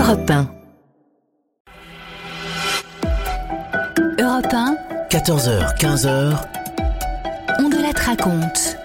Europe 1. Europe 1. 14h, 15h. On de la raconte.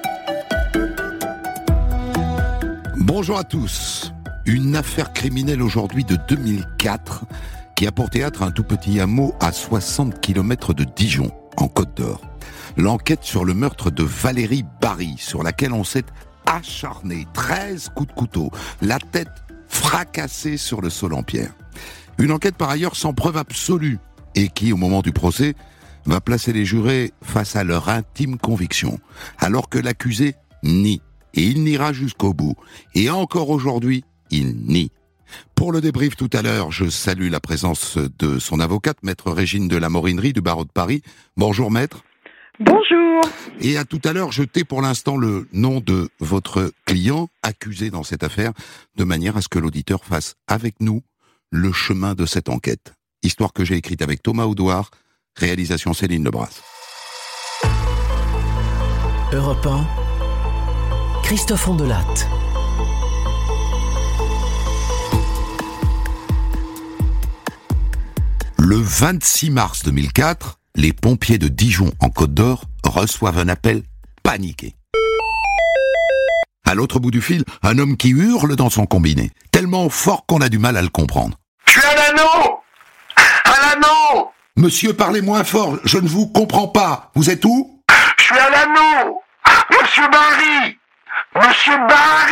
Bonjour à tous. Une affaire criminelle aujourd'hui de 2004 qui a pour théâtre un tout petit hameau à 60 km de Dijon, en Côte d'Or. L'enquête sur le meurtre de Valérie Barry, sur laquelle on s'est acharné, 13 coups de couteau, la tête fracassée sur le sol en pierre. Une enquête par ailleurs sans preuve absolue et qui, au moment du procès, va placer les jurés face à leur intime conviction, alors que l'accusé nie. Et il niera jusqu'au bout. Et encore aujourd'hui, il nie. Pour le débrief tout à l'heure, je salue la présence de son avocate, maître Régine de la Morinerie du barreau de Paris. Bonjour maître. Bonjour. Et à tout à l'heure, je tais pour l'instant le nom de votre client accusé dans cette affaire, de manière à ce que l'auditeur fasse avec nous le chemin de cette enquête. Histoire que j'ai écrite avec Thomas Audouard, réalisation Céline Lebras. Europe 1. Christophe Ondelatte. Le 26 mars 2004, les pompiers de Dijon en Côte d'Or reçoivent un appel paniqué. À l'autre bout du fil, un homme qui hurle dans son combiné, tellement fort qu'on a du mal à le comprendre. « Je suis à l'anneau ! À l'anneau ! Monsieur, parlez moins fort, je ne vous comprends pas. Vous êtes où ? Je suis à l'anneau ! Monsieur Barry ! Monsieur Barry !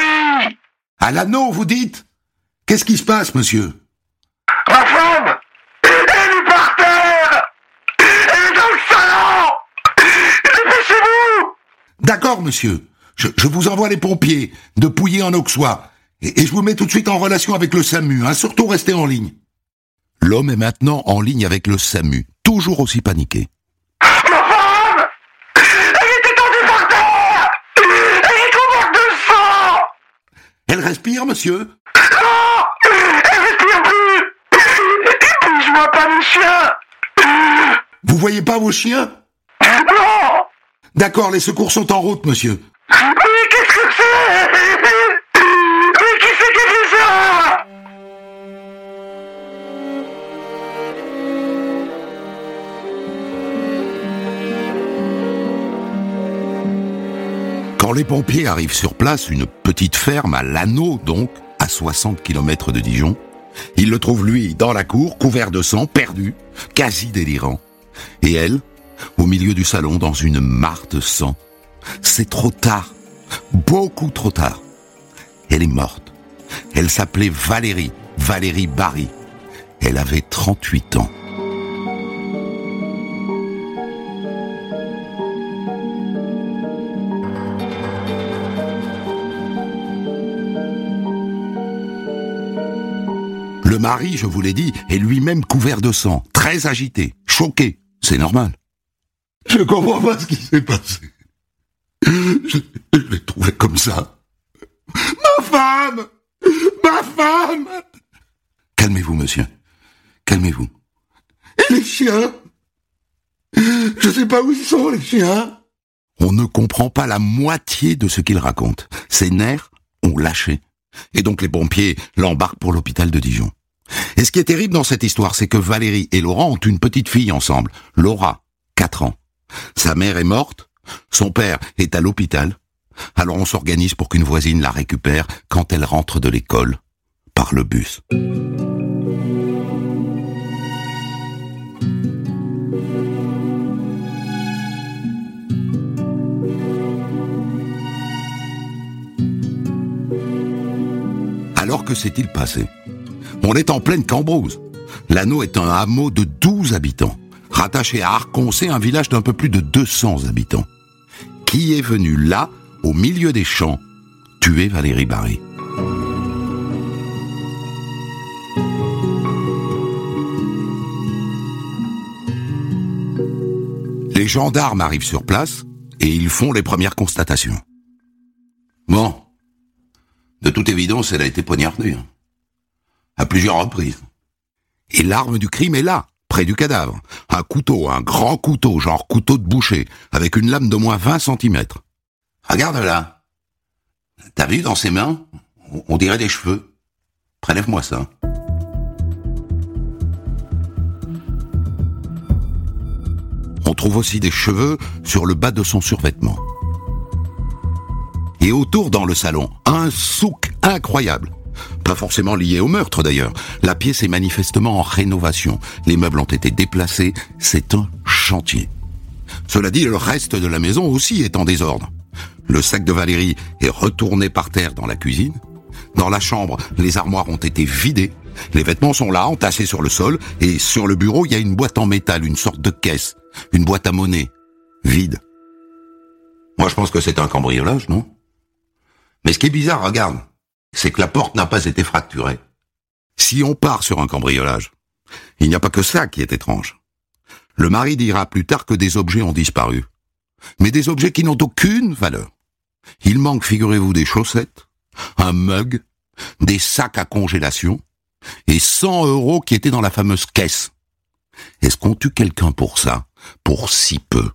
À l'anneau, vous dites ? Qu'est-ce qui se passe, monsieur ? Ma femme ! Elle est par terre ! Elle est dans le salon ! Dépêchez-vous ! D'accord, monsieur. Je vous envoie les pompiers de Pouilly en Auxois. Et je vous mets tout de suite en relation avec le SAMU, hein. Surtout restez en ligne. L'homme est maintenant en ligne avec le SAMU, toujours aussi paniqué. Ma femme ! Elle est étendue par terre ! Elle est couverte de sang ! Elle respire, monsieur ? Non ! Elle respire plus ! Et puis je vois pas mes chiens ! Vous voyez pas vos chiens ? Non ! D'accord, les secours sont en route, monsieur. Mais qu'est-ce que c'est ? Mais qui c'est qui fait ça ? Quand les pompiers arrivent sur place, une petite ferme à Lanneau donc, à 60 km de Dijon, ils le trouvent lui dans la cour, couvert de sang, perdu, quasi délirant. Et elle, au milieu du salon, dans une mare de sang. C'est trop tard, beaucoup trop tard. Elle est morte. Elle s'appelait Valérie Barry. Elle avait 38 ans. Le mari, je vous l'ai dit, est lui-même couvert de sang, très agité, choqué. C'est normal. Je ne comprends pas ce qui s'est passé. Je l'ai trouvé comme ça. Ma femme ! Ma femme ! Calmez-vous, monsieur. Calmez-vous. Et les chiens ? Je ne sais pas où ils sont, les chiens. On ne comprend pas la moitié de ce qu'il raconte. Ses nerfs ont lâché. Et donc les pompiers l'embarquent pour l'hôpital de Dijon. Et ce qui est terrible dans cette histoire, c'est que Valérie et Laurent ont une petite fille ensemble. Laura, 4 ans. Sa mère est morte, son père est à l'hôpital. Alors on s'organise pour qu'une voisine la récupère quand elle rentre de l'école, par le bus. Alors que s'est-il passé ? On est en pleine Cambrousse. Lanneau est un hameau de 12 habitants, rattaché à Arconcé, un village d'un peu plus de 200 habitants. Qui est venu là, au milieu des champs, tuer Valérie Barry ? Les gendarmes arrivent sur place et ils font les premières constatations. Bon, de toute évidence, elle a été poignardée. À plusieurs reprises. Et l'arme du crime est là, près du cadavre. Un couteau, un grand couteau, genre couteau de boucher, avec une lame d'au moins 20 cm. Regarde là. T'as vu dans ses mains ? On dirait des cheveux. Prélève-moi ça. retrouve aussi des cheveux sur le bas de son survêtement. Et autour, dans le salon, un souk incroyable. Pas forcément lié au meurtre d'ailleurs. La pièce est manifestement en rénovation. Les meubles ont été déplacés. C'est un chantier. Cela dit, le reste de la maison aussi est en désordre. Le sac de Valérie est retourné par terre dans la cuisine. Dans la chambre, les armoires ont été vidées. Les vêtements sont là, entassés sur le sol. Et sur le bureau, il y a une boîte en métal, une sorte de caisse. Une boîte à monnaie. Vide. Moi, je pense que c'est un cambriolage, non? Mais ce qui est bizarre, regarde, c'est que la porte n'a pas été fracturée. Si on part sur un cambriolage, il n'y a pas que ça qui est étrange. Le mari dira plus tard que des objets ont disparu. Mais des objets qui n'ont aucune valeur. Il manque, figurez-vous, des chaussettes, un mug, des sacs à congélation et 100 € qui étaient dans la fameuse caisse. Est-ce qu'on tue quelqu'un pour ça, pour si peu?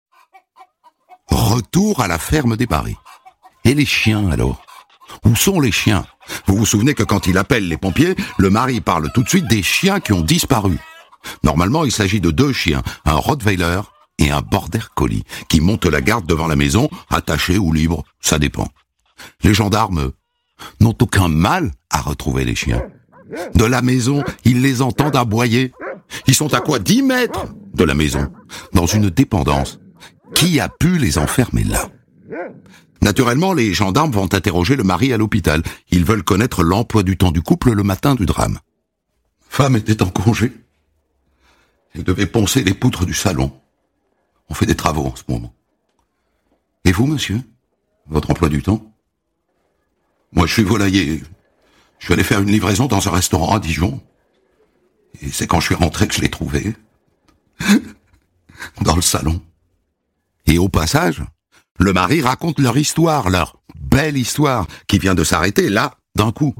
Retour à la ferme des Barry. Et les chiens, alors? Où sont les chiens? Vous vous souvenez que quand il appelle les pompiers, le mari parle tout de suite des chiens qui ont disparu. Normalement, il s'agit de 2 chiens, un Rottweiler et un Border Collie, qui montent la garde devant la maison, attachés ou libres, ça dépend. Les gendarmes, eux, n'ont aucun mal à retrouver les chiens. De la maison, ils les entendent aboyer. Ils sont à quoi 10 mètres de la maison, dans une dépendance. Qui a pu les enfermer là? Naturellement, les gendarmes vont interroger le mari à l'hôpital. Ils veulent connaître l'emploi du temps du couple le matin du drame. Femme était en congé. Elle devait poncer les poutres du salon. On fait des travaux en ce moment. Et vous, monsieur? Votre emploi du temps? Moi, je suis volailler. Je suis allé faire une livraison dans un restaurant à Dijon. Et c'est quand je suis rentré que je l'ai trouvé. Dans le salon. Et au passage, le mari raconte leur histoire, leur belle histoire, qui vient de s'arrêter là, d'un coup.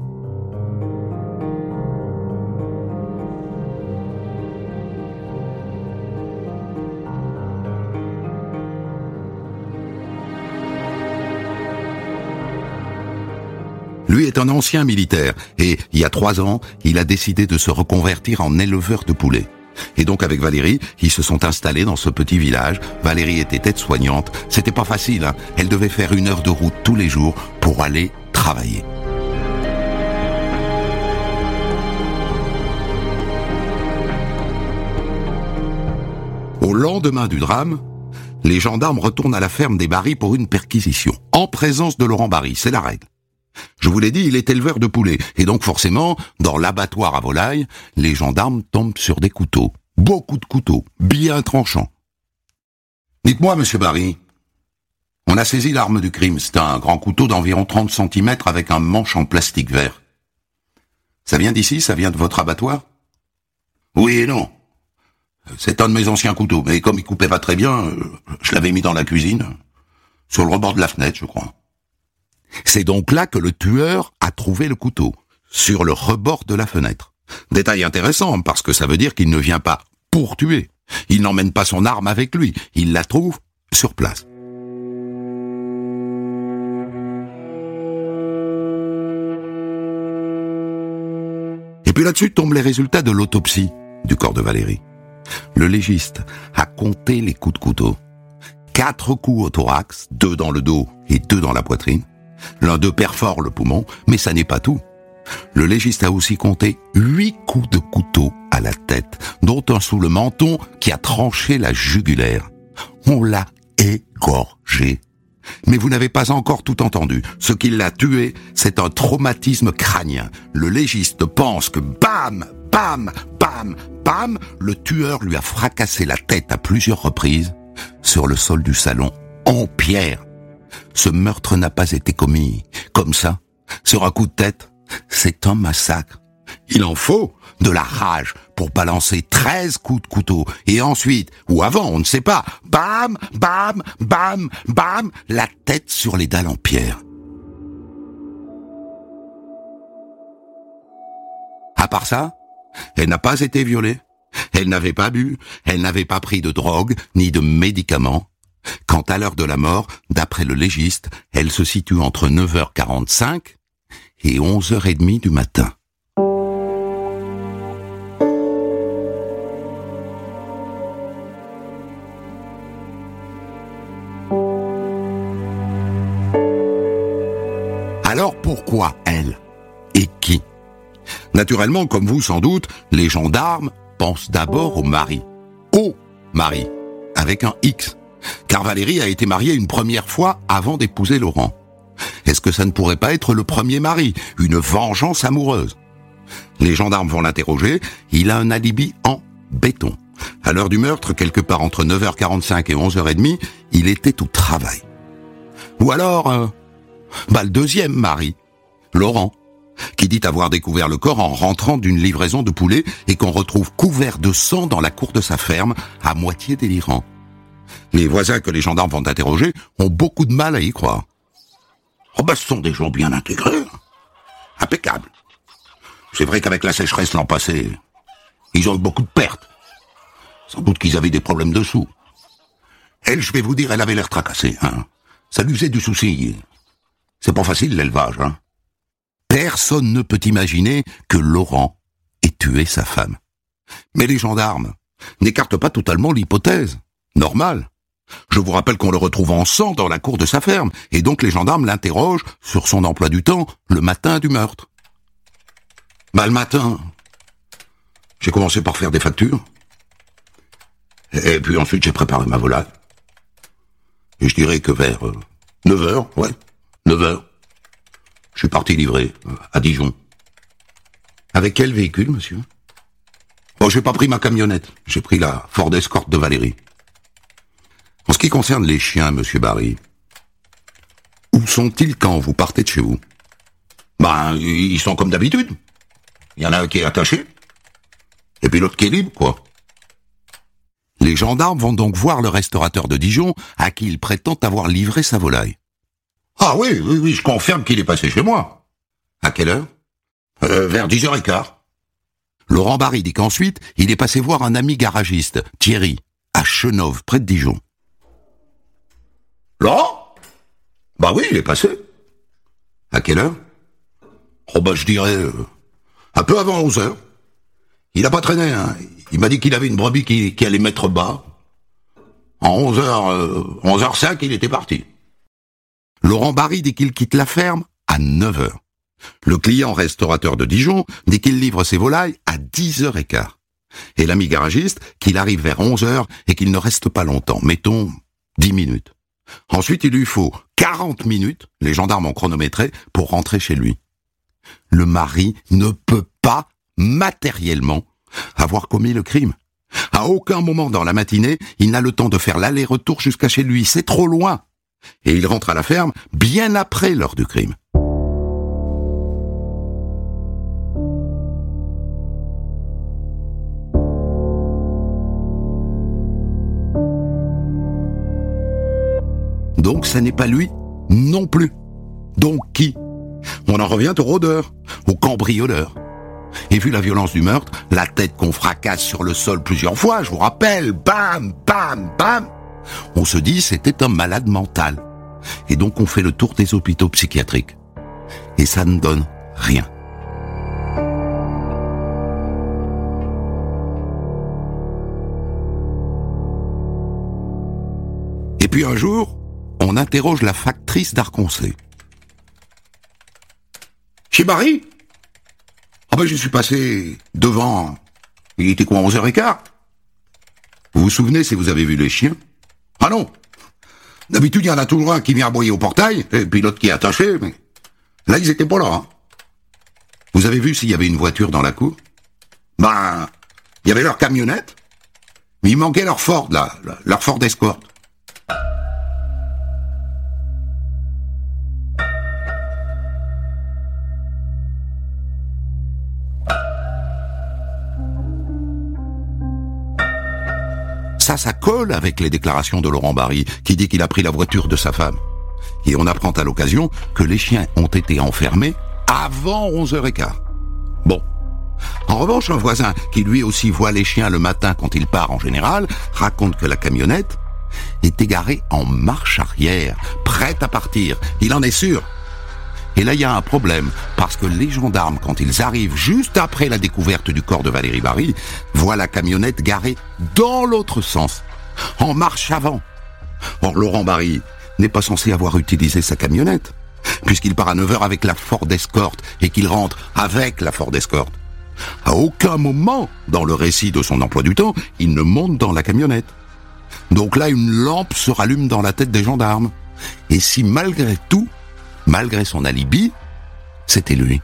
Lui est un ancien militaire et, il y a 3 ans, il a décidé de se reconvertir en éleveur de poulets. Et donc avec Valérie, ils se sont installés dans ce petit village. Valérie était aide-soignante. C'était pas facile, hein. Elle devait faire 1 heure de route tous les jours pour aller travailler. Au lendemain du drame, les gendarmes retournent à la ferme des Barry pour une perquisition. En présence de Laurent Barry, c'est la règle. Je vous l'ai dit, il est éleveur de poulets. Et donc forcément, dans l'abattoir à volailles, les gendarmes tombent sur des couteaux. Beaucoup de couteaux, bien tranchants. Dites-moi, monsieur Barry, on a saisi l'arme du crime. C'est un grand couteau d'environ 30 cm avec un manche en plastique vert. Ça vient d'ici? Ça vient de votre abattoir? Oui et non. C'est un de mes anciens couteaux, mais comme il coupait pas très bien, je l'avais mis dans la cuisine, sur le rebord de la fenêtre, je crois. C'est donc là que le tueur a trouvé le couteau, sur le rebord de la fenêtre. Détail intéressant, parce que ça veut dire qu'il ne vient pas pour tuer. Il n'emmène pas son arme avec lui, il la trouve sur place. Et puis là-dessus tombent les résultats de l'autopsie du corps de Valérie. Le légiste a compté les coups de couteau. 4 coups au thorax, 2 dans le dos et 2 dans la poitrine. L'un d'eux perfore le poumon, mais ça n'est pas tout. Le légiste a aussi compté 8 coups de couteau à la tête, dont un sous le menton qui a tranché la jugulaire. On l'a égorgé. Mais vous n'avez pas encore tout entendu. Ce qui l'a tué, c'est un traumatisme crânien. Le légiste pense que bam, bam, bam, bam, le tueur lui a fracassé la tête à plusieurs reprises sur le sol du salon, en pierre. Ce meurtre n'a pas été commis comme ça, sur un coup de tête. C'est un massacre. Il en faut de la rage pour balancer 13 coups de couteau. Et ensuite, ou avant, on ne sait pas, bam, bam, bam, bam, la tête sur les dalles en pierre. À part ça, elle n'a pas été violée. Elle n'avait pas bu, elle n'avait pas pris de drogue, ni de médicaments. Quant à l'heure de la mort, d'après le légiste, elle se situe entre 9h45 et 11h30 du matin. pourquoi elle? Et qui? Naturellement, comme vous sans doute, les gendarmes pensent d'abord au mari. Au mari, avec un X. Car Valérie a été mariée une première fois avant d'épouser Laurent. Est-ce que ça ne pourrait pas être le premier mari, une vengeance amoureuse? Les gendarmes vont l'interroger, il a un alibi en béton. À l'heure du meurtre, quelque part entre 9h45 et 11h30, il était au travail. Ou alors, le deuxième mari, Laurent, qui dit avoir découvert le corps en rentrant d'une livraison de poulet et qu'on retrouve couvert de sang dans la cour de sa ferme, à moitié délirant. Les voisins que les gendarmes vont interroger ont beaucoup de mal à y croire. Ce sont des gens bien intégrés, impeccables. C'est vrai qu'avec la sécheresse l'an passé, ils ont eu beaucoup de pertes. Sans doute qu'ils avaient des problèmes de sous. Elle, je vais vous dire, elle avait l'air tracassée, Ça lui faisait du souci. C'est pas facile, l'élevage, Personne ne peut imaginer que Laurent ait tué sa femme. Mais les gendarmes n'écartent pas totalement l'hypothèse. Normal. Je vous rappelle qu'on le retrouve en sang dans la cour de sa ferme, et donc les gendarmes l'interrogent sur son emploi du temps le matin du meurtre. Le matin, j'ai commencé par faire des factures. Et puis ensuite, j'ai préparé ma volaille. Et je dirais que vers 9h, 9h, je suis parti livrer à Dijon. Avec quel véhicule, monsieur? J'ai pas pris ma camionnette. J'ai pris la Ford Escort de Valérie. En ce qui concerne les chiens, monsieur Barry, où sont-ils quand vous partez de chez vous? Ils sont comme d'habitude. Il y en a un qui est attaché, et puis l'autre qui est libre, quoi. Les gendarmes vont donc voir le restaurateur de Dijon, à qui il prétend avoir livré sa volaille. Ah oui, je confirme qu'il est passé chez moi. À quelle heure? Vers 10h15. Laurent Barry dit qu'ensuite, il est passé voir un ami garagiste, Thierry, à Chenôve, près de Dijon. Laurent? Oui, il est passé. À quelle heure? Je dirais un peu avant 11h. Il a pas traîné, Il m'a dit qu'il avait une brebis qui allait mettre bas. En 11h05, il était parti. Laurent Barry dit qu'il quitte la ferme à 9h. Le client restaurateur de Dijon dit qu'il livre ses volailles à 10h15. Et l'ami garagiste qu'il arrive vers 11h et qu'il ne reste pas longtemps, mettons 10 minutes. Ensuite, il lui faut 40 minutes, les gendarmes ont chronométré, pour rentrer chez lui. Le mari ne peut pas, matériellement, avoir commis le crime. À aucun moment dans la matinée, il n'a le temps de faire l'aller-retour jusqu'à chez lui, c'est trop loin. Et il rentre à la ferme bien après l'heure du crime. Donc ça n'est pas lui non plus. Donc qui? On en revient au rôdeur, au cambrioleur. Et vu la violence du meurtre, la tête qu'on fracasse sur le sol plusieurs fois, je vous rappelle, bam, bam, bam, on se dit c'était un malade mental. Et donc on fait le tour des hôpitaux psychiatriques. Et ça ne donne rien. Et puis un jour, on interroge la factrice d'Arconcé. Chez Barry? Je suis passé devant. Il était quoi, 11h15? Vous vous souvenez si vous avez vu les chiens? Ah non! D'habitude, il y en a toujours un qui vient aboyer au portail, et puis l'autre qui est attaché, mais là, ils étaient pas là. Vous avez vu s'il y avait une voiture dans la cour? Il y avait leur camionnette, mais il manquait leur Ford, là, leur Ford Escort. Ça colle avec les déclarations de Laurent Barry, qui dit qu'il a pris la voiture de sa femme. Et on apprend à l'occasion que les chiens ont été enfermés avant 11h15. Bon. En revanche, un voisin, qui lui aussi voit les chiens le matin quand il part en général, raconte que la camionnette est égarée en marche arrière, prête à partir. Il en est sûr. Et là, il y a un problème, parce que les gendarmes, quand ils arrivent juste après la découverte du corps de Valérie Barry, voient la camionnette garée dans l'autre sens, en marche avant. Or, Laurent Barry n'est pas censé avoir utilisé sa camionnette. puisqu'il part à 9h avec la Ford Escort et qu'il rentre avec la Ford Escort. À aucun moment, dans le récit de son emploi du temps, il ne monte dans la camionnette. Donc là, une lampe se rallume dans la tête des gendarmes. Et si malgré tout, malgré son alibi, c'était lui.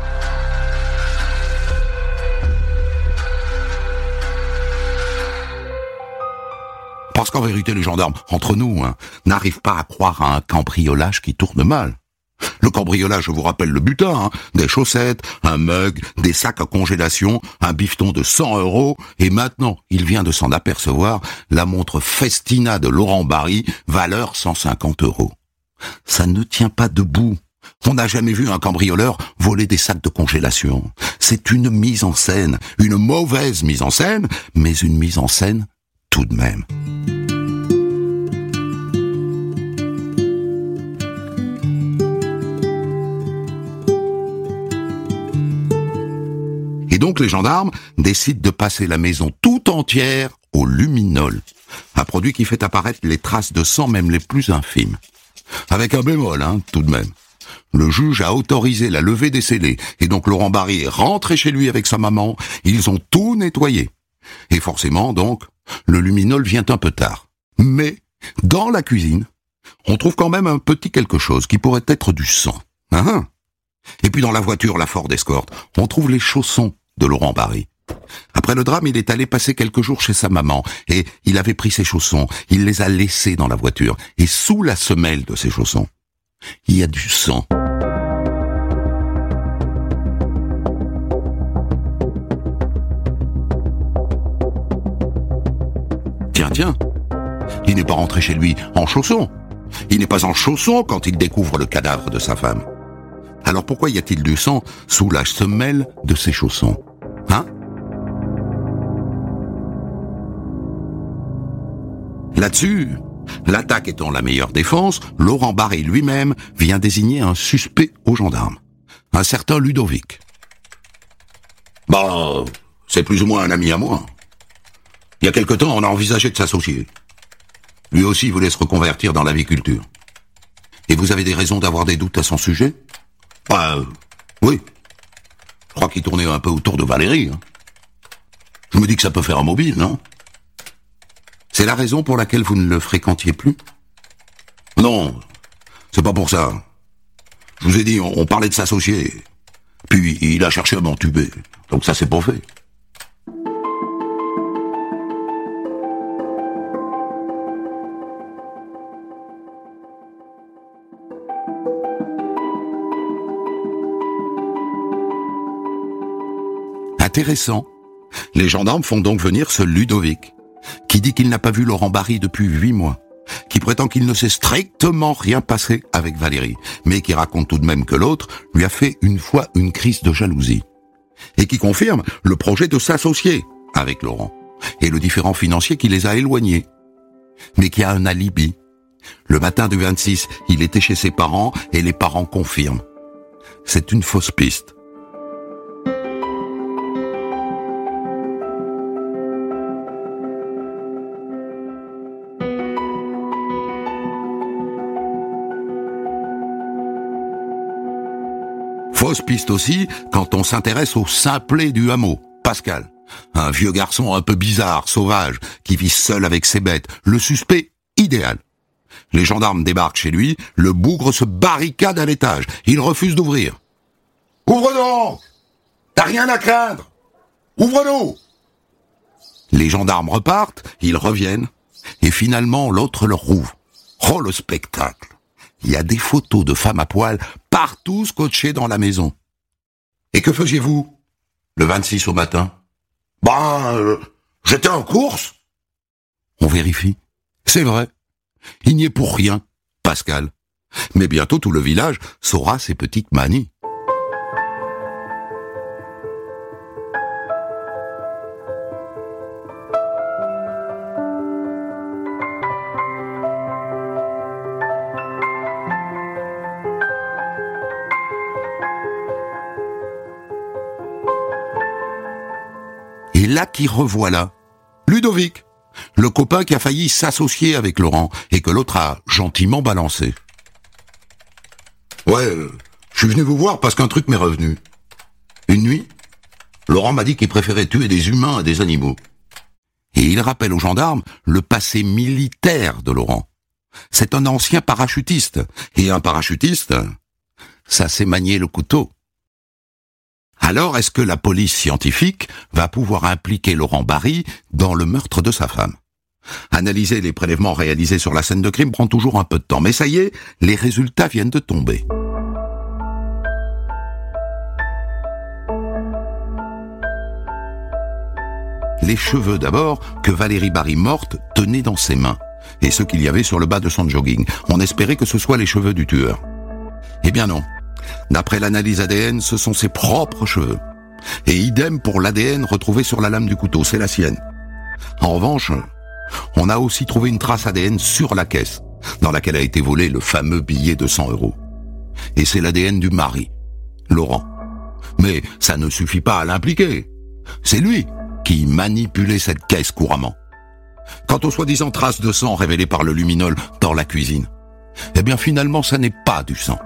Parce qu'en vérité, les gendarmes, entre nous, n'arrivent pas à croire à un cambriolage qui tourne mal. Le cambriolage, je vous rappelle le butin, des chaussettes, un mug, des sacs à congélation, un bifton de 100 €, et maintenant, il vient de s'en apercevoir, la montre Festina de Laurent Barry, valeur 150 €. Ça ne tient pas debout. On n'a jamais vu un cambrioleur voler des sacs de congélation. C'est une mise en scène, une mauvaise mise en scène, mais une mise en scène tout de même. Et donc les gendarmes décident de passer la maison tout entière au luminol, un produit qui fait apparaître les traces de sang même les plus infimes. Avec un bémol, tout de même. Le juge a autorisé la levée des scellés, et donc Laurent Barry est rentré chez lui avec sa maman, ils ont tout nettoyé. Et forcément, donc, le luminol vient un peu tard. Mais, dans la cuisine, on trouve quand même un petit quelque chose qui pourrait être du sang. Et puis dans la voiture, la Ford Escort, on trouve les chaussons de Laurent Barry. Après le drame, il est allé passer quelques jours chez sa maman, et il avait pris ses chaussons, il les a laissés dans la voiture, et sous la semelle de ses chaussons, il y a du sang. Tiens, il n'est pas rentré chez lui en chaussons. Il n'est pas en chaussons quand il découvre le cadavre de sa femme. Alors pourquoi y a-t-il du sang sous la semelle de ses chaussons ? Là-dessus, l'attaque étant la meilleure défense, Laurent Barry lui-même vient désigner un suspect aux gendarmes. Un certain Ludovic. C'est plus ou moins un ami à moi. Il y a quelque temps, on a envisagé de s'associer. Lui aussi voulait se reconvertir dans l'aviculture. Et vous avez des raisons d'avoir des doutes à son sujet ? Oui. Je crois qu'il tournait un peu autour de Valérie. Je me dis que ça peut faire un mobile, non ? C'est la raison pour laquelle vous ne le fréquentiez plus ? Non, c'est pas pour ça. Je vous ai dit, on parlait de s'associer. Puis il a cherché à m'entuber. Donc ça, c'est pas fait. Intéressant. Les gendarmes font donc venir ce Ludovic, qui dit qu'il n'a pas vu Laurent Barry depuis 8 mois, qui prétend qu'il ne s'est strictement rien passé avec Valérie, mais qui raconte tout de même que l'autre lui a fait une fois une crise de jalousie, et qui confirme le projet de s'associer avec Laurent, et le différend financier qui les a éloignés, mais qui a un alibi. Le matin du 26, il était chez ses parents, et les parents confirment. C'est une fausse piste. Fausse piste aussi quand on s'intéresse au simplet du hameau, Pascal. Un vieux garçon un peu bizarre, sauvage, qui vit seul avec ses bêtes. Le suspect idéal. Les gendarmes débarquent chez lui, le bougre se barricade à l'étage. Il refuse d'ouvrir. « Ouvre donc ! T'as rien à craindre ! Ouvre-nous !» Les gendarmes repartent, ils reviennent, et finalement l'autre leur rouvre. Oh, le spectacle! Il y a des photos de femmes à poil partout scotchées dans la maison. Et que faisiez-vous, le 26 au matin ? J'étais en course. On vérifie. C'est vrai. Il n'y est pour rien, Pascal. Mais bientôt tout le village saura ses petites manies. Et là qui revoilà, Ludovic, le copain qui a failli s'associer avec Laurent et que l'autre a gentiment balancé. Ouais, je suis venu vous voir parce qu'un truc m'est revenu. Une nuit, Laurent m'a dit qu'il préférait tuer des humains à des animaux. Et il rappelle aux gendarmes le passé militaire de Laurent. C'est un ancien parachutiste. Et un parachutiste, ça sait manier le couteau. Alors, est-ce que la police scientifique va pouvoir impliquer Laurent Barry dans le meurtre de sa femme? Analyser les prélèvements réalisés sur la scène de crime prend toujours un peu de temps, mais ça y est, les résultats viennent de tomber. Les cheveux d'abord que Valérie Barry morte tenait dans ses mains, et ceux qu'il y avait sur le bas de son jogging. On espérait que ce soient les cheveux du tueur. Eh bien non. D'après l'analyse ADN, ce sont ses propres cheveux. Et idem pour l'ADN retrouvé sur la lame du couteau, c'est la sienne. En revanche, on a aussi trouvé une trace ADN sur la caisse, dans laquelle a été volé le fameux billet de 100 €. Et c'est l'ADN du mari, Laurent. Mais ça ne suffit pas à l'impliquer. C'est lui qui manipulait cette caisse couramment. Quant aux soi-disant traces de sang révélées par le luminol dans la cuisine, eh bien finalement ça n'est pas du sang.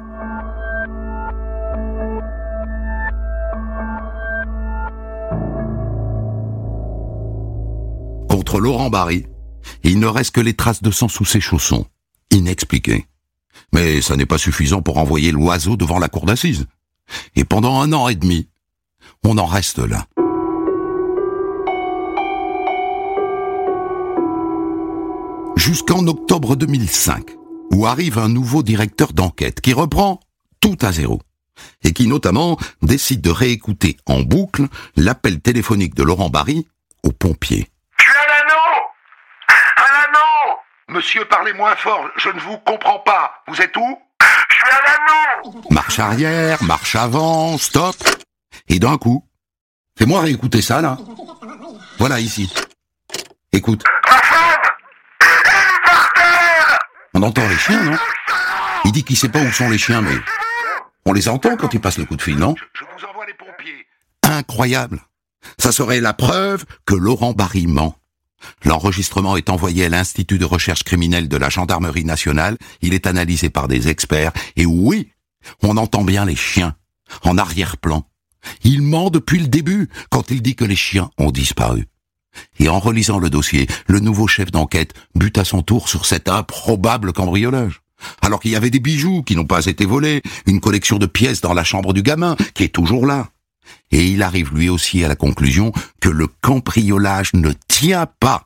Contre Laurent Barry, il ne reste que les traces de sang sous ses chaussons, inexpliquées. Mais ça n'est pas suffisant pour envoyer l'oiseau devant la cour d'assises. Et pendant 1 an et demi, on en reste là. Jusqu'en octobre 2005, où arrive un nouveau directeur d'enquête qui reprend tout à zéro et qui notamment décide de réécouter en boucle l'appel téléphonique de Laurent Barry aux pompiers. Je suis à l'anneau. Monsieur, parlez moins fort, je ne vous comprends pas. Vous êtes où? Je suis à l'anneau. Marche arrière, marche avant, stop. Et d'un coup, fais-moi réécouter ça là. Voilà ici. Écoute. Ma femme, elle est par terre. On entend les chiens, non? Il dit qu'il sait pas où sont les chiens, mais on les entend quand il passe le coup de fil, non? Je vous envoie les pompiers. Incroyable. Ça serait la preuve que Laurent Barry ment. L'enregistrement est envoyé à l'Institut de recherche criminelle de la Gendarmerie nationale, il est analysé par des experts, et oui, on entend bien les chiens, en arrière-plan. Il ment depuis le début, quand il dit que les chiens ont disparu. Et en relisant le dossier, le nouveau chef d'enquête bute à son tour sur cet improbable cambriolage. Alors qu'il y avait des bijoux qui n'ont pas été volés, une collection de pièces dans la chambre du gamin, qui est toujours là. Et il arrive lui aussi à la conclusion que le cambriolage ne tient pas.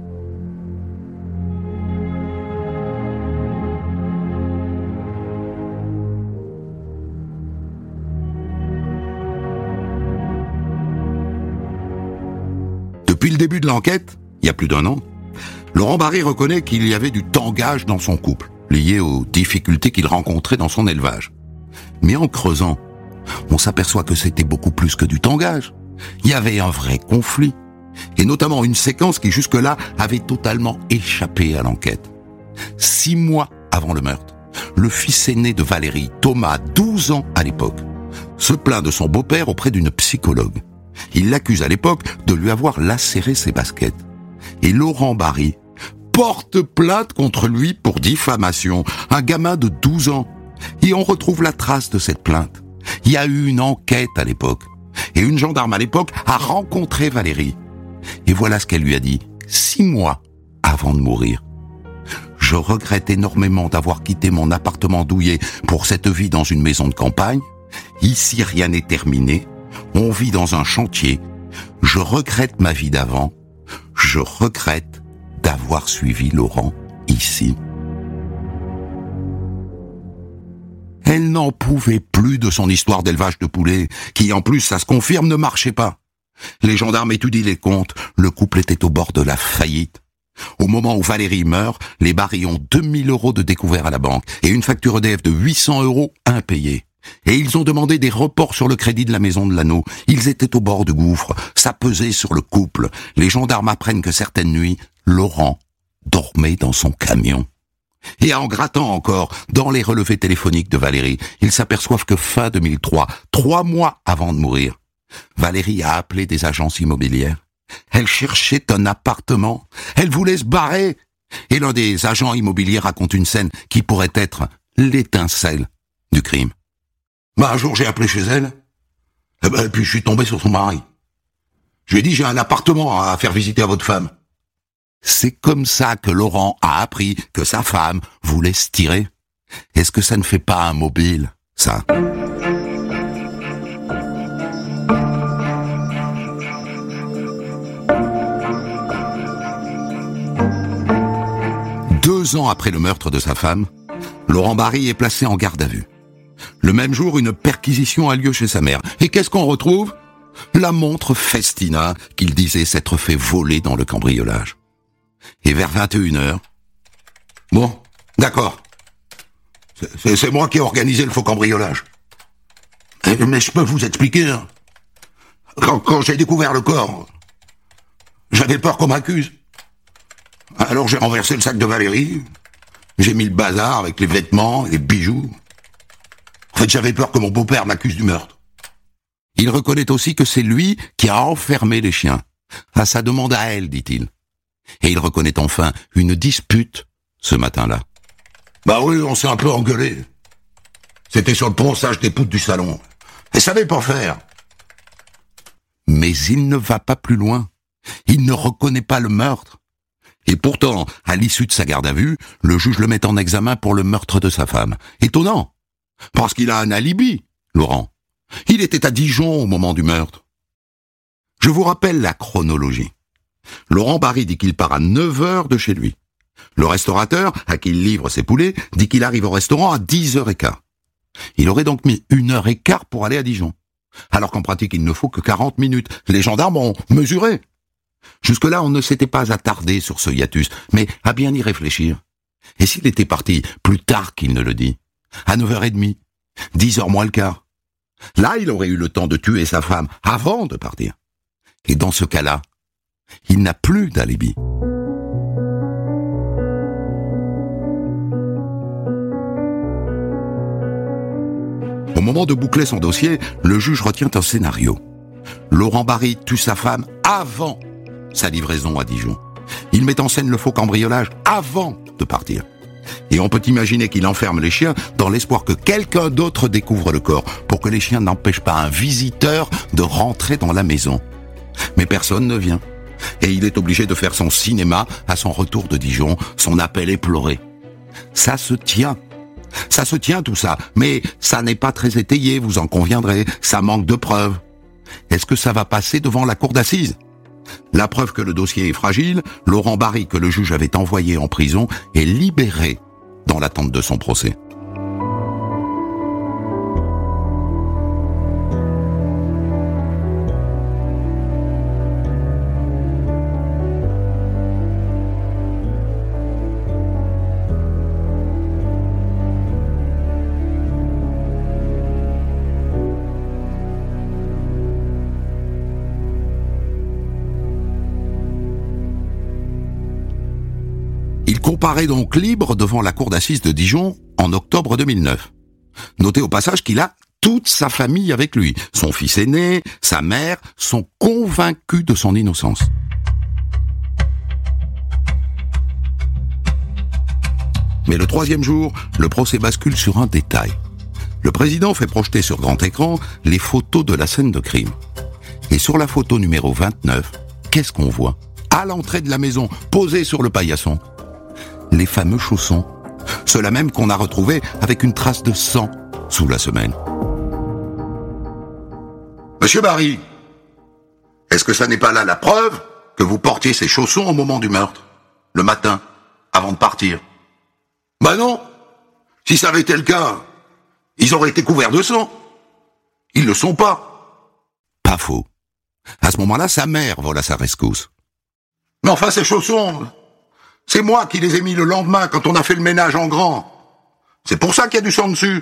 Depuis le début de l'enquête, il y a plus d'1 an, Laurent Barry reconnaît qu'il y avait du tangage dans son couple, lié aux difficultés qu'il rencontrait dans son élevage. Mais en creusant, on s'aperçoit que c'était beaucoup plus que du tangage. Il y avait un vrai conflit, et notamment une séquence qui jusque-là avait totalement échappé à l'enquête. 6 mois avant le meurtre, le fils aîné de Valérie, Thomas, 12 ans à l'époque, se plaint de son beau-père auprès d'une psychologue. Il l'accuse à l'époque de lui avoir lacéré ses baskets. Et Laurent Barry porte plainte contre lui pour diffamation, un gamin de 12 ans. Et on retrouve la trace de cette plainte. Il y a eu une enquête à l'époque. Et une gendarme à l'époque a rencontré Valérie. Et voilà ce qu'elle lui a dit 6 mois avant de mourir. Je regrette énormément d'avoir quitté mon appartement douillet pour cette vie dans une maison de campagne. Ici, rien n'est terminé. On vit dans un chantier. Je regrette ma vie d'avant. Je regrette d'avoir suivi Laurent ici. Elle n'en pouvait plus de son histoire d'élevage de poulets, qui en plus, ça se confirme, ne marchait pas. Les gendarmes étudient les comptes, le couple était au bord de la faillite. Au moment où Valérie meurt, les Barry ont 2000 € de découvert à la banque et une facture EDF de 800 € impayée. Et ils ont demandé des reports sur le crédit de la maison de l'anneau. Ils étaient au bord du gouffre, ça pesait sur le couple. Les gendarmes apprennent que certaines nuits, Laurent dormait dans son camion. Et en grattant encore dans les relevés téléphoniques de Valérie, ils s'aperçoivent que fin 2003, 3 mois avant de mourir, Valérie a appelé des agences immobilières. Elle cherchait un appartement. Elle voulait se barrer. Et l'un des agents immobiliers raconte une scène qui pourrait être l'étincelle du crime. Un jour, j'ai appelé chez elle, et puis je suis tombé sur son mari. Je lui ai dit, j'ai un appartement à faire visiter à votre femme. C'est comme ça que Laurent a appris que sa femme voulait se tirer. Est-ce que ça ne fait pas un mobile, ça ? Deux ans après le meurtre de sa femme, Laurent Barry est placé en garde à vue. Le même jour, une perquisition a lieu chez sa mère. Et qu'est-ce qu'on retrouve ? La montre Festina qu'il disait s'être fait voler dans le cambriolage. Et vers 21h... Bon, d'accord. C'est moi qui ai organisé le faux cambriolage. Mais je peux vous expliquer. Hein. Quand j'ai découvert le corps, j'avais peur qu'on m'accuse. Alors j'ai renversé le sac de Valérie, j'ai mis le bazar avec les vêtements et les bijoux. En fait, j'avais peur que mon beau-père m'accuse du meurtre. Il reconnaît aussi que c'est lui qui a enfermé les chiens. À sa demande à elle, dit-il. Et il reconnaît enfin une dispute ce matin-là. Bah oui, on s'est un peu engueulé. C'était sur le ponçage des poutres du salon. Elle savait pas faire. Mais il ne va pas plus loin. Il ne reconnaît pas le meurtre. Et pourtant, à l'issue de sa garde à vue, le juge le met en examen pour le meurtre de sa femme. Étonnant, parce qu'il a un alibi, Laurent. Il était à Dijon au moment du meurtre. Je vous rappelle la chronologie. Laurent Barry dit qu'il part à 9h de chez lui. Le restaurateur, à qui il livre ses poulets, dit qu'il arrive au restaurant à 10h15. Il aurait donc mis 1h15 pour aller à Dijon. Alors qu'en pratique, il ne faut que 40 minutes. Les gendarmes ont mesuré. Jusque-là, on ne s'était pas attardé sur ce hiatus, mais à bien y réfléchir. Et s'il était parti plus tard qu'il ne le dit, à 9h30, 10h moins le quart, là, il aurait eu le temps de tuer sa femme avant de partir. Et dans ce cas-là, il n'a plus d'alibi. Au moment de boucler son dossier, le juge retient un scénario. Laurent Barry tue sa femme avant sa livraison à Dijon. Il met en scène le faux cambriolage avant de partir. Et on peut imaginer qu'il enferme les chiens dans l'espoir que quelqu'un d'autre découvre le corps, pour que les chiens n'empêchent pas un visiteur de rentrer dans la maison. Mais personne ne vient. Et il est obligé de faire son cinéma à son retour de Dijon, son appel éploré. Ça se tient. Ça se tient tout ça, mais ça n'est pas très étayé, vous en conviendrez, ça manque de preuves. Est-ce que ça va passer devant la cour d'assises ? La preuve que le dossier est fragile, Laurent Barry, que le juge avait envoyé en prison, est libéré dans l'attente de son procès. Il comparaît donc libre devant la cour d'assises de Dijon en octobre 2009. Notez au passage qu'il a toute sa famille avec lui. Son fils aîné, sa mère sont convaincus de son innocence. Mais le troisième jour, le procès bascule sur un détail. Le président fait projeter sur grand écran les photos de la scène de crime. Et sur la photo numéro 29, qu'est-ce qu'on voit ? À l'entrée de la maison, posés sur le paillasson, les fameux chaussons, ceux-là même qu'on a retrouvés avec une trace de sang sous la semelle. Monsieur Barry, est-ce que ça n'est pas là la preuve que vous portiez ces chaussons au moment du meurtre, le matin, avant de partir ? Bah non. Si ça avait été le cas, ils auraient été couverts de sang. Ils le sont pas. Pas faux. À ce moment-là, sa mère vole à sa rescousse. Mais enfin, ces chaussons, c'est moi qui les ai mis le lendemain quand on a fait le ménage en grand. C'est pour ça qu'il y a du sang dessus.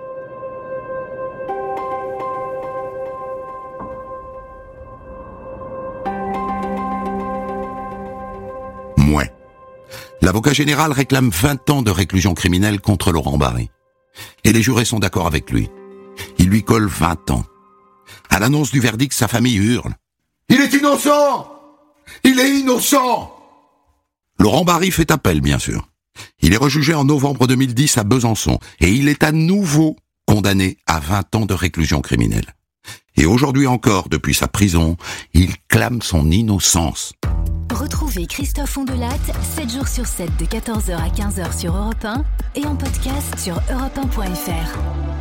Mouais. L'avocat général réclame 20 ans de réclusion criminelle contre Laurent Barry. Et les jurés sont d'accord avec lui. Il lui colle 20 ans. À l'annonce du verdict, sa famille hurle. Il est innocent ! Il est innocent ! Laurent Barry fait appel, bien sûr. Il est rejugé en novembre 2010 à Besançon, et il est à nouveau condamné à 20 ans de réclusion criminelle. Et aujourd'hui encore, depuis sa prison, il clame son innocence. Retrouvez Christophe Ondelat 7 jours sur 7 de 14h à 15h sur Europe 1 et en podcast sur europe1.fr.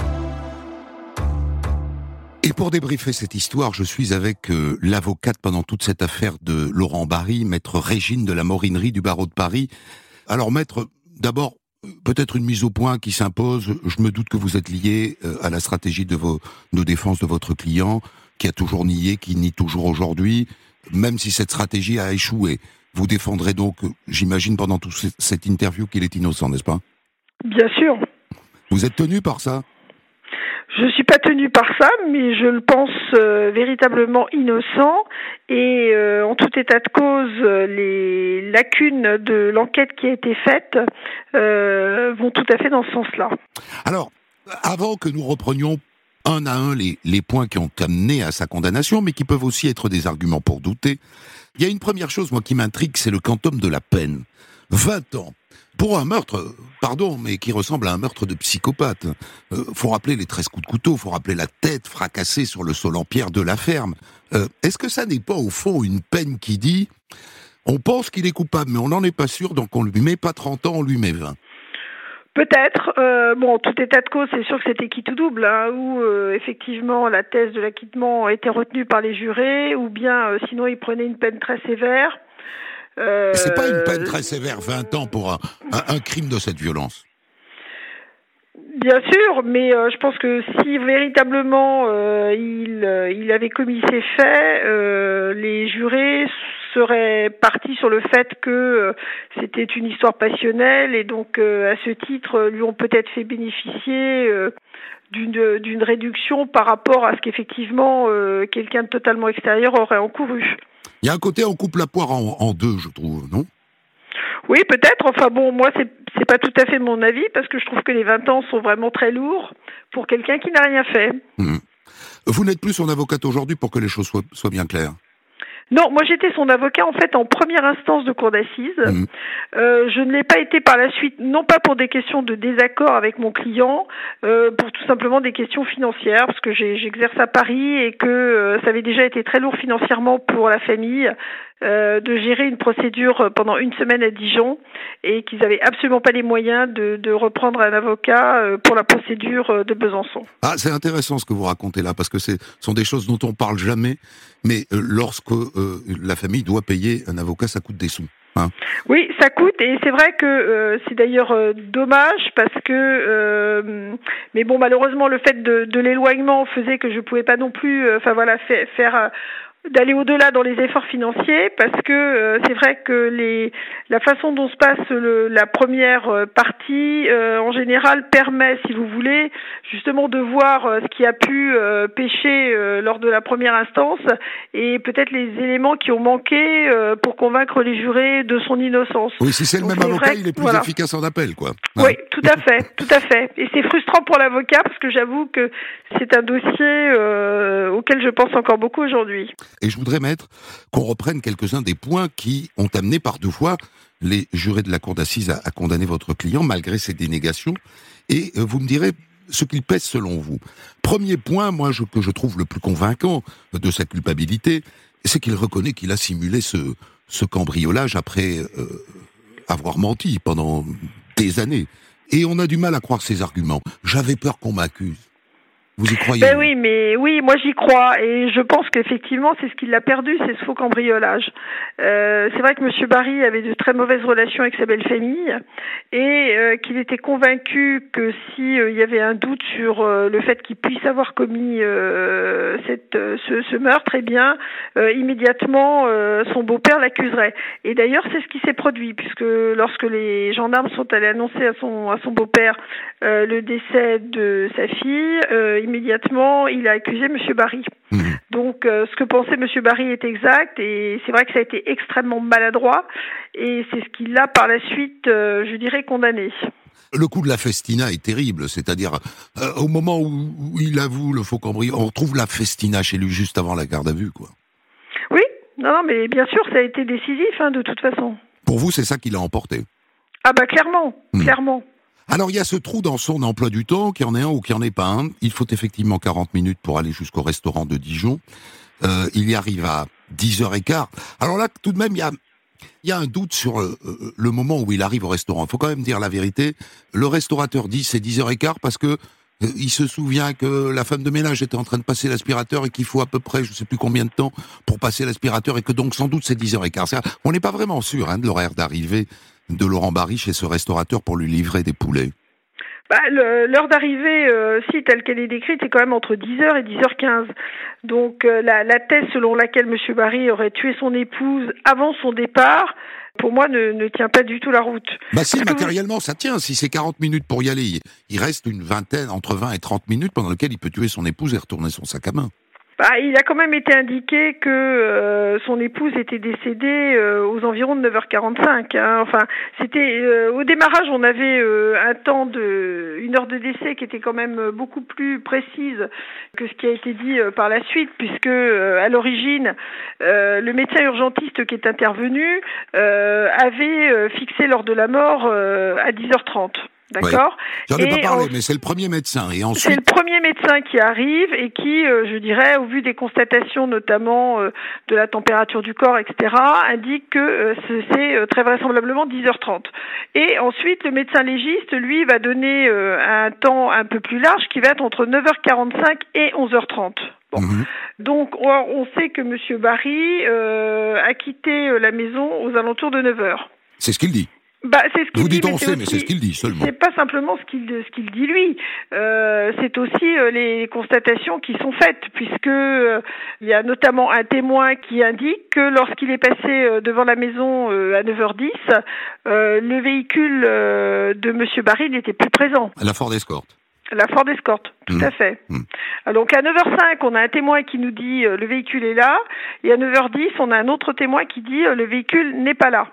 Et pour débriefer cette histoire, je suis avec l'avocate pendant toute cette affaire de Laurent Barry, maître Régine de la Morinerie du barreau de Paris. Alors maître, d'abord, peut-être une mise au point qui s'impose. Je me doute que vous êtes lié à la stratégie de défense de votre client, qui a toujours nié, qui nie toujours aujourd'hui, même si cette stratégie a échoué. Vous défendrez donc, j'imagine, pendant toute cette interview qu'il est innocent, n'est-ce pas ? Bien sûr. Vous êtes tenu par ça ? Je ne suis pas tenue par ça, mais je le pense véritablement innocent. Et en tout état de cause, les lacunes de l'enquête qui a été faite vont tout à fait dans ce sens-là. Alors, avant que nous reprenions un à un les points qui ont amené à sa condamnation, mais qui peuvent aussi être des arguments pour douter, il y a une première chose, moi, qui m'intrigue, c'est le quantum de la peine. 20 ans. Pour un meurtre, pardon, mais qui ressemble à un meurtre de psychopathe. Faut rappeler les 13 coups de couteau, faut rappeler la tête fracassée sur le sol en pierre de la ferme. Est-ce que ça n'est pas au fond une peine qui dit on pense qu'il est coupable, mais on n'en est pas sûr, donc on lui met pas 30 ans, on lui met 20 ? Peut-être. Bon, tout état de cause, c'est sûr que c'était quitte ou double, hein, où effectivement la thèse de l'acquittement a été retenue par les jurés, ou bien sinon il prenait une peine très sévère. C'est pas une peine très sévère, 20 ans pour un crime de cette violence. Bien sûr, mais je pense que si véritablement il avait commis ces faits, les jurés seraient partis sur le fait que c'était une histoire passionnelle et donc à ce titre lui ont peut-être fait bénéficier d'une réduction par rapport à ce qu'effectivement quelqu'un de totalement extérieur aurait encouru. Il y a un côté, on coupe la poire en deux, je trouve, non ? Oui, peut-être. Enfin bon, moi, c'est pas tout à fait mon avis, parce que je trouve que les 20 ans sont vraiment très lourds pour quelqu'un qui n'a rien fait. Vous n'êtes plus son avocate aujourd'hui pour que les choses soient bien claires ? Non, moi j'étais son avocat en fait en première instance de cour d'assises. Je ne l'ai pas été par la suite, non pas pour des questions de désaccord avec mon client, pour tout simplement des questions financières, parce que j'exerce à Paris et que ça avait déjà été très lourd financièrement pour la famille de gérer une procédure pendant une semaine à Dijon et qu'ils n'avaient absolument pas les moyens de reprendre un avocat pour la procédure de Besançon. Ah, c'est intéressant ce que vous racontez là, parce que ce sont des choses dont on parle jamais, mais lorsque la famille doit payer un avocat, ça coûte des sous. Hein. Oui, ça coûte, et c'est vrai que c'est d'ailleurs dommage parce que, mais bon, malheureusement, le fait de l'éloignement faisait que je pouvais pas non plus, faire d'aller au-delà dans les efforts financiers, parce que c'est vrai que la façon dont se passe la première partie, en général, permet, si vous voulez, justement de voir ce qui a pu pécher lors de la première instance, et peut-être les éléments qui ont manqué pour convaincre les jurés de son innocence. Oui, si c'est le même avocat, il est plus efficace en appel, quoi. Hein. Oui, tout à fait, tout à fait. Et c'est frustrant pour l'avocat, parce que j'avoue que c'est un dossier auquel je pense encore beaucoup aujourd'hui. Et je voudrais, maître, qu'on reprenne quelques-uns des points qui ont amené par deux fois les jurés de la cour d'assises à condamner votre client, malgré ses dénégations. Et vous me direz ce qu'il pèse selon vous. Premier point, moi, que je trouve le plus convaincant de sa culpabilité, c'est qu'il reconnaît qu'il a simulé ce cambriolage après avoir menti pendant des années. Et on a du mal à croire ses arguments. J'avais peur qu'on m'accuse. Vous y croyez ? Ben oui, moi j'y crois, et je pense qu'effectivement c'est ce qui l'a perdu, c'est ce faux cambriolage. C'est vrai que M. Barry avait de très mauvaises relations avec sa belle-famille, et qu'il était convaincu que si il y avait un doute sur le fait qu'il puisse avoir commis ce meurtre, eh bien immédiatement son beau-père l'accuserait. Et d'ailleurs c'est ce qui s'est produit, puisque lorsque les gendarmes sont allés annoncer à son beau-père le décès de sa fille, immédiatement, il a accusé M. Barry. Donc, ce que pensait M. Barry est exact, et c'est vrai que ça a été extrêmement maladroit, et c'est ce qui l'a, par la suite, je dirais, condamné. Le coup de la festina est terrible, c'est-à-dire, au moment où il avoue le faux cambriolage, on retrouve la festina chez lui juste avant la garde à vue, quoi. Oui, non, mais bien sûr, ça a été décisif, de toute façon. Pour vous, c'est ça qui l'a emporté ? Ah bah clairement, clairement. Alors, il y a ce trou dans son emploi du temps, qu'il y en ait un ou qu'il n'y en ait pas un. Il faut effectivement 40 minutes pour aller jusqu'au restaurant de Dijon. Il y arrive à 10h15. Alors là, tout de même, il y a un doute sur le moment où il arrive au restaurant. Il faut quand même dire la vérité. Le restaurateur dit c'est 10h15 parce que il se souvient que la femme de ménage était en train de passer l'aspirateur et qu'il faut à peu près, je ne sais plus combien de temps pour passer l'aspirateur et que donc sans doute c'est 10h15. On n'est pas vraiment sûr de l'horaire d'arrivée de Laurent Barry chez ce restaurateur pour lui livrer des poulets. L'heure d'arrivée, si telle qu'elle est décrite, c'est quand même entre 10h et 10h15. Donc la thèse selon laquelle M. Barry aurait tué son épouse avant son départ, pour moi, ne tient pas du tout la route. Si, matériellement, ça tient. Si c'est 40 minutes pour y aller, il reste une vingtaine, entre 20 et 30 minutes pendant lesquelles il peut tuer son épouse et retourner son sac à main. Il a quand même été indiqué que son épouse était décédée aux environs de 9h45. Enfin, c'était au démarrage, on avait une heure de décès qui était quand même beaucoup plus précise que ce qui a été dit par la suite, puisque à l'origine, le médecin urgentiste qui est intervenu avait fixé l'heure de la mort à 10h30. D'accord. J'en ai pas parlé, mais c'est le premier médecin. Et ensuite... C'est le premier médecin qui arrive et qui, je dirais, au vu des constatations, notamment de la température du corps, etc., indique que c'est très vraisemblablement 10h30. Et ensuite, le médecin légiste, lui, va donner un temps un peu plus large qui va être entre 9h45 et 11h30. Bon. Donc, on sait que M. Barry a quitté la maison aux alentours de 9h. C'est ce qu'il dit. C'est ce qu'il vous dit, dites on sait, mais c'est ce qu'il dit seulement. C'est pas simplement ce qu'il dit lui. C'est aussi les constatations qui sont faites, puisque il y a notamment un témoin qui indique que lorsqu'il est passé devant la maison à 9h10, le véhicule de M. Barry n'était plus présent. La Ford Escort. La Ford Escort, tout à fait. Donc à 9h05, on a un témoin qui nous dit le véhicule est là, et à 9h10, on a un autre témoin qui dit le véhicule n'est pas là.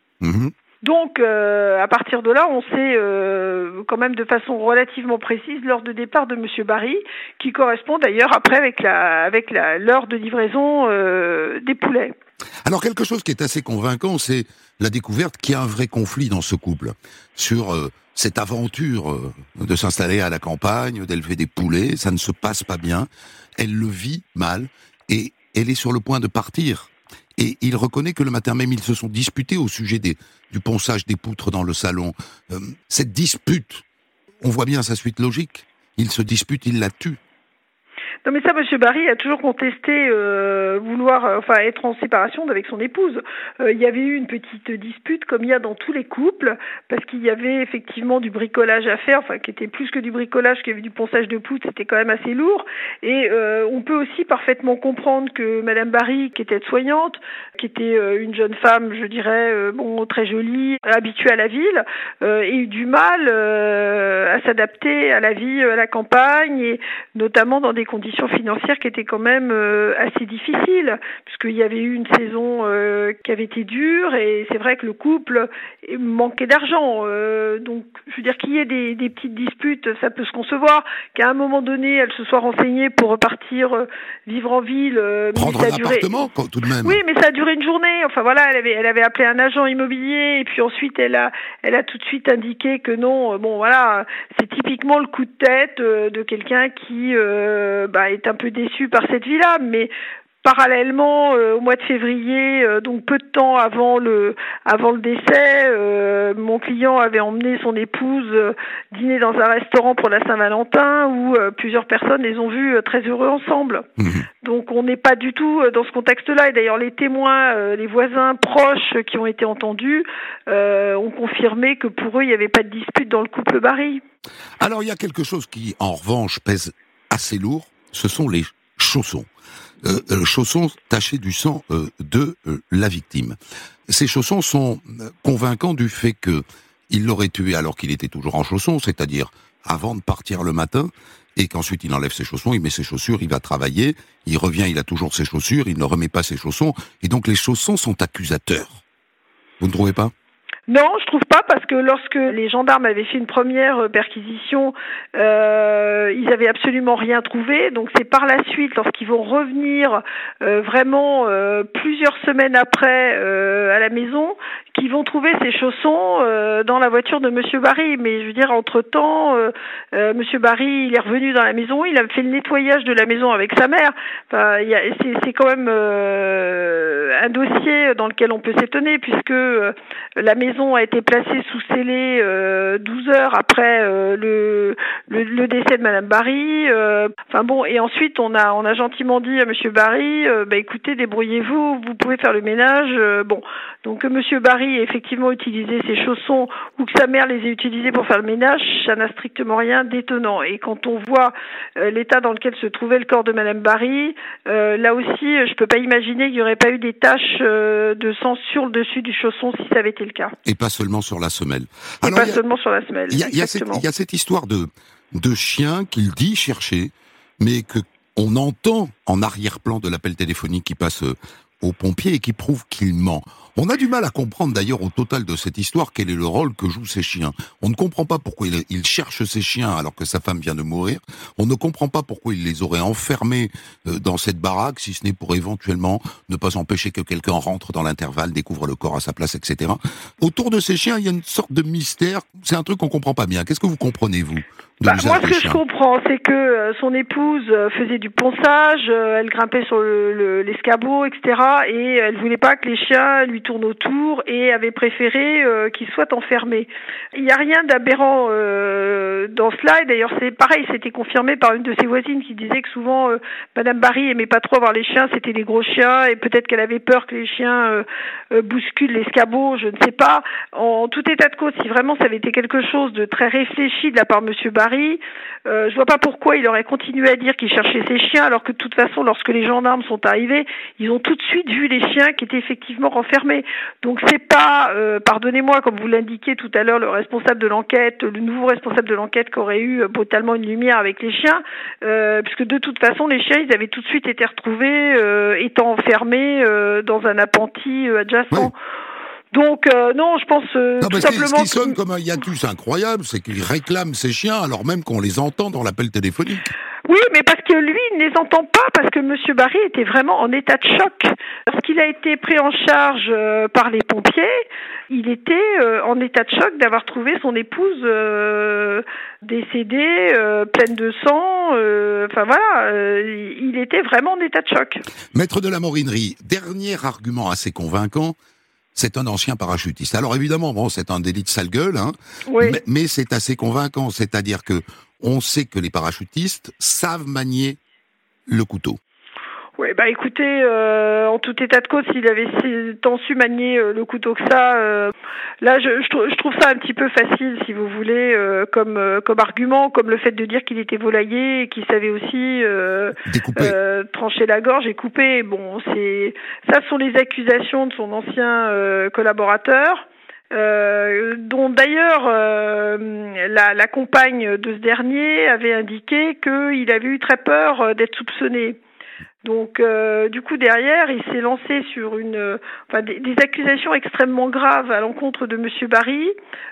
Donc, à partir de là, on sait quand même de façon relativement précise l'heure de départ de M. Barry, qui correspond d'ailleurs après avec l'heure de livraison des poulets. Alors, quelque chose qui est assez convaincant, c'est la découverte qu'il y a un vrai conflit dans ce couple sur cette aventure de s'installer à la campagne, d'élever des poulets. Ça ne se passe pas bien. Elle le vit mal et elle est sur le point de partir. Et il reconnaît que le matin même, ils se sont disputés au sujet du ponçage des poutres dans le salon. Cette dispute, on voit bien sa suite logique. Il se dispute, il la tue. Non mais ça, M. Barry a toujours contesté vouloir être en séparation avec son épouse. Il y avait eu une petite dispute comme il y a dans tous les couples, parce qu'il y avait effectivement du bricolage à faire, qui était plus que du bricolage, qu'il y avait du ponçage de poutres, c'était quand même assez lourd. Et on peut aussi parfaitement comprendre que Mme Barry, qui était aide-soignante, qui était une jeune femme, je dirais, très jolie, habituée à la ville, ait eu du mal à s'adapter à la vie à la campagne, et notamment dans des conditions financières qui étaient quand même assez difficiles, puisqu'il y avait eu une saison qui avait été dure, et c'est vrai que le couple manquait d'argent. Donc, je veux dire, qu'il y ait des petites disputes, ça peut se concevoir, qu'à un moment donné, elle se soit renseignée pour repartir vivre en ville. Prendre un appartement, tout de même. Oui, mais ça a duré une journée. Enfin voilà, elle avait appelé un agent immobilier, et puis ensuite elle a tout de suite indiqué que non. C'est typiquement le coup de tête de quelqu'un qui est un peu déçu par cette vie-là, mais parallèlement, au mois de février, donc peu de temps avant le décès, mon client avait emmené son épouse dîner dans un restaurant pour la Saint-Valentin où plusieurs personnes les ont vus très heureux ensemble. Donc on n'est pas du tout dans ce contexte-là. Et d'ailleurs, les témoins, les voisins proches qui ont été entendus ont confirmé que pour eux, il n'y avait pas de dispute dans le couple Barry. Alors il y a quelque chose qui, en revanche, pèse assez lourd, ce sont les chaussons. Chaussons tachés du sang de la victime. Ces chaussons sont convaincants du fait qu'il l'aurait tué alors qu'il était toujours en chaussons, c'est-à-dire avant de partir le matin, et qu'ensuite il enlève ses chaussons, il met ses chaussures, il va travailler, il revient, il a toujours ses chaussures, il ne remet pas ses chaussons, et donc les chaussons sont accusateurs. Vous ne trouvez pas ? Non, je trouve pas, parce que lorsque les gendarmes avaient fait une première perquisition, ils avaient absolument rien trouvé. Donc c'est par la suite, lorsqu'ils vont revenir vraiment plusieurs semaines après à la maison, qu'ils vont trouver ces chaussons dans la voiture de Monsieur Barry. Mais je veux dire, entre-temps, Monsieur Barry, il est revenu dans la maison, il a fait le nettoyage de la maison avec sa mère. Enfin, c'est quand même un dossier dans lequel on peut s'étonner, puisque la maison a été placée sous scellé 12 heures après le décès de Madame Barry. Enfin bon, et ensuite on a gentiment dit à Monsieur Barry, écoutez, débrouillez-vous, vous pouvez faire le ménage. Bon, donc que Monsieur Barry ait effectivement utilisé ses chaussons ou que sa mère les ait utilisés pour faire le ménage, ça n'a strictement rien d'étonnant. Et quand on voit l'état dans lequel se trouvait le corps de Madame Barry, là aussi, je peux pas imaginer qu'il n'y aurait pas eu des taches de sang sur le dessus du chausson si ça avait été le cas. Et pas seulement sur la semelle. Alors, seulement sur la semelle. Il y a cette histoire de chien qu'il dit chercher, mais que on entend en arrière-plan de l'appel téléphonique qui passe aux pompiers et qui prouve qu'il ment. On a du mal à comprendre d'ailleurs au total de cette histoire quel est le rôle que jouent ces chiens. On ne comprend pas pourquoi il cherche ces chiens alors que sa femme vient de mourir. On ne comprend pas pourquoi il les aurait enfermés dans cette baraque, si ce n'est pour éventuellement ne pas empêcher que quelqu'un rentre dans l'intervalle, découvre le corps à sa place, etc. Autour de ces chiens, il y a une sorte de mystère. C'est un truc qu'on comprend pas bien. Qu'est-ce que vous comprenez, vous, de l'usage moi, ce des que chiens ? Je comprends, c'est que son épouse faisait du ponçage, elle grimpait sur l'escabeau, etc. Et elle voulait pas que les chiens lui tournent autour et avait préféré qu'ils soient enfermés. Il n'y a rien d'aberrant dans cela. Et d'ailleurs, c'est pareil, c'était confirmé par une de ses voisines qui disait que souvent Madame Barry aimait pas trop voir les chiens, c'était les gros chiens et peut-être qu'elle avait peur que les chiens bousculent l'escabeau, je ne sais pas. En tout état de cause, si vraiment ça avait été quelque chose de très réfléchi de la part de Monsieur Barry, je vois pas pourquoi il aurait continué à dire qu'il cherchait ses chiens, alors que de toute façon, lorsque les gendarmes sont arrivés, ils ont tout de suite vu les chiens qui étaient effectivement renfermés. Donc c'est pas, pardonnez-moi, comme vous l'indiquiez tout à l'heure, le responsable de l'enquête, le nouveau responsable de l'enquête qui aurait eu brutalement une lumière avec les chiens, puisque de toute façon, les chiens, ils avaient tout de suite été retrouvés étant enfermés dans un appentis adjacent. Oui. Donc non, je pense tout simplement. Ce qui sonne comme un hiatus incroyable, c'est qu'il réclame ses chiens alors même qu'on les entend dans l'appel téléphonique. Oui, mais parce que lui, il ne les entend pas, parce que Monsieur Barry était vraiment en état de choc. Lorsqu'il a été pris en charge par les pompiers, il était en état de choc d'avoir trouvé son épouse décédée, pleine de sang. Enfin voilà, il était vraiment en état de choc. Maître de la Morinerie, dernier argument assez convaincant, c'est un ancien parachutiste. Alors évidemment, bon, c'est un délit de sale gueule, hein, oui. mais c'est assez convaincant, c'est-à-dire que on sait que les parachutistes savent manier le couteau. Oui, écoutez, en tout état de cause, s'il avait tant su manier le couteau que ça, là, je trouve ça un petit peu facile, si vous voulez, comme argument, comme le fait de dire qu'il était volailler et qu'il savait aussi trancher la gorge et couper. Bon, ça sont les accusations de son ancien collaborateur. Dont d'ailleurs la compagne de ce dernier avait indiqué qu'il avait eu très peur d'être soupçonné. Donc, du coup, derrière, il s'est lancé sur des accusations extrêmement graves à l'encontre de Monsieur Barry,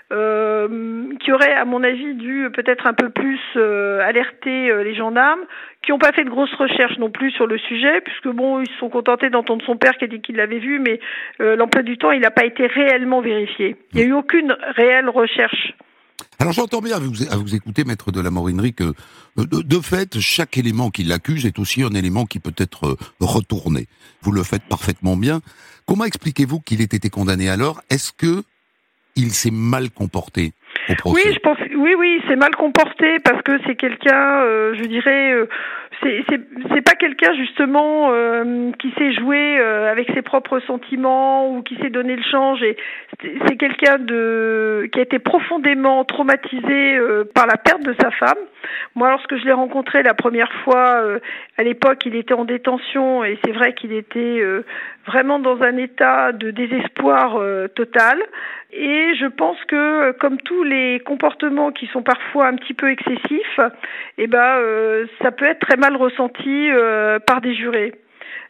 qui aurait, à mon avis, dû peut-être un peu plus alerter les gendarmes, qui n'ont pas fait de grosses recherches non plus sur le sujet, puisque bon, ils se sont contentés d'entendre son père qui a dit qu'il l'avait vu, mais l'emploi du temps, il n'a pas été réellement vérifié. Il n'y a eu aucune réelle recherche. Alors j'entends bien à vous écouter, maître de la Morinerie, que de fait, chaque élément qui l'accuse est aussi un élément qui peut être retourné. Vous le faites parfaitement bien. Comment expliquez-vous qu'il ait été condamné alors ? Est-ce que il s'est mal comporté au procès ? Oui, je pense. Oui, il s'est mal comporté parce que c'est quelqu'un, je dirais, c'est pas quelqu'un justement qui sait jouer avec ses propres sentiments ou qui sait donner le change. Et c'est quelqu'un qui a été profondément traumatisé par la perte de sa femme. Moi, lorsque je l'ai rencontré la première fois, à l'époque, il était en détention et c'est vrai qu'il était vraiment dans un état de désespoir total. Et je pense que, comme tous les comportements qui sont parfois un petit peu excessifs, ça peut être très mal ressenti par des jurés.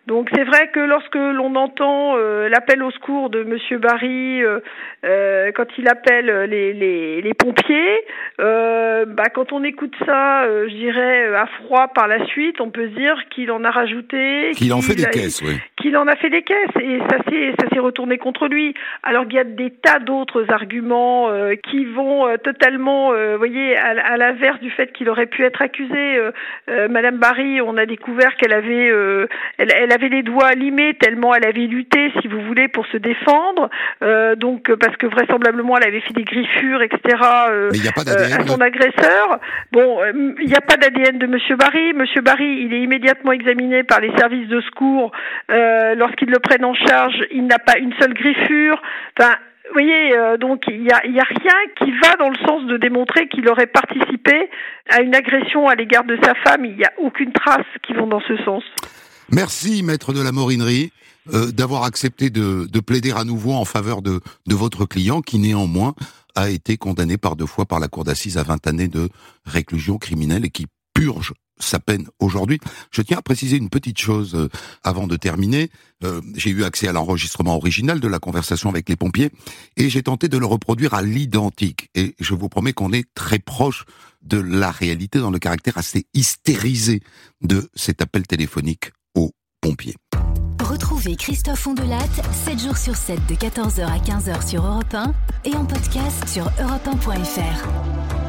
Donc c'est vrai que lorsque l'on entend l'appel au secours de Monsieur Barry, quand il appelle les pompiers, quand on écoute ça, je dirais à froid par la suite, on peut se dire qu'il en a rajouté, qu'il en fait des caisses, oui. Qu'il en a fait des caisses, et ça s'est retourné contre lui. Alors qu'il y a des tas d'autres arguments qui vont totalement, voyez, à l'inverse du fait qu'il aurait pu être accusé. Madame Barry, on a découvert qu'elle avait, elle avait les doigts limés tellement elle avait lutté, si vous voulez, pour se défendre. Donc parce que vraisemblablement elle avait fait des griffures, etc. Mais il n'y a pas d'ADN à son agresseur. Bon, il n'y a pas d'ADN de Monsieur Barry. Monsieur Barry, il est immédiatement examiné par les services de secours. Lorsqu'ils le prennent en charge, il n'a pas une seule griffure. Enfin, vous voyez, donc il y a rien qui va dans le sens de démontrer qu'il aurait participé à une agression à l'égard de sa femme. Il n'y a aucune trace qui vont dans ce sens. Merci, maître de la Morinerie, d'avoir accepté de plaider à nouveau en faveur de votre client, qui néanmoins a été condamné par 2 fois par la cour d'assises à 20 années de réclusion criminelle et qui purge sa peine aujourd'hui. Je tiens à préciser une petite chose avant de terminer. J'ai eu accès à l'enregistrement original de la conversation avec les pompiers et j'ai tenté de le reproduire à l'identique. Et je vous promets qu'on est très proche de la réalité dans le caractère assez hystérisé de cet appel téléphonique aux pompiers. Retrouvez Christophe Ondelat 7 jours sur 7 de 14h à 15h sur Europe 1 et en podcast sur europe1.fr.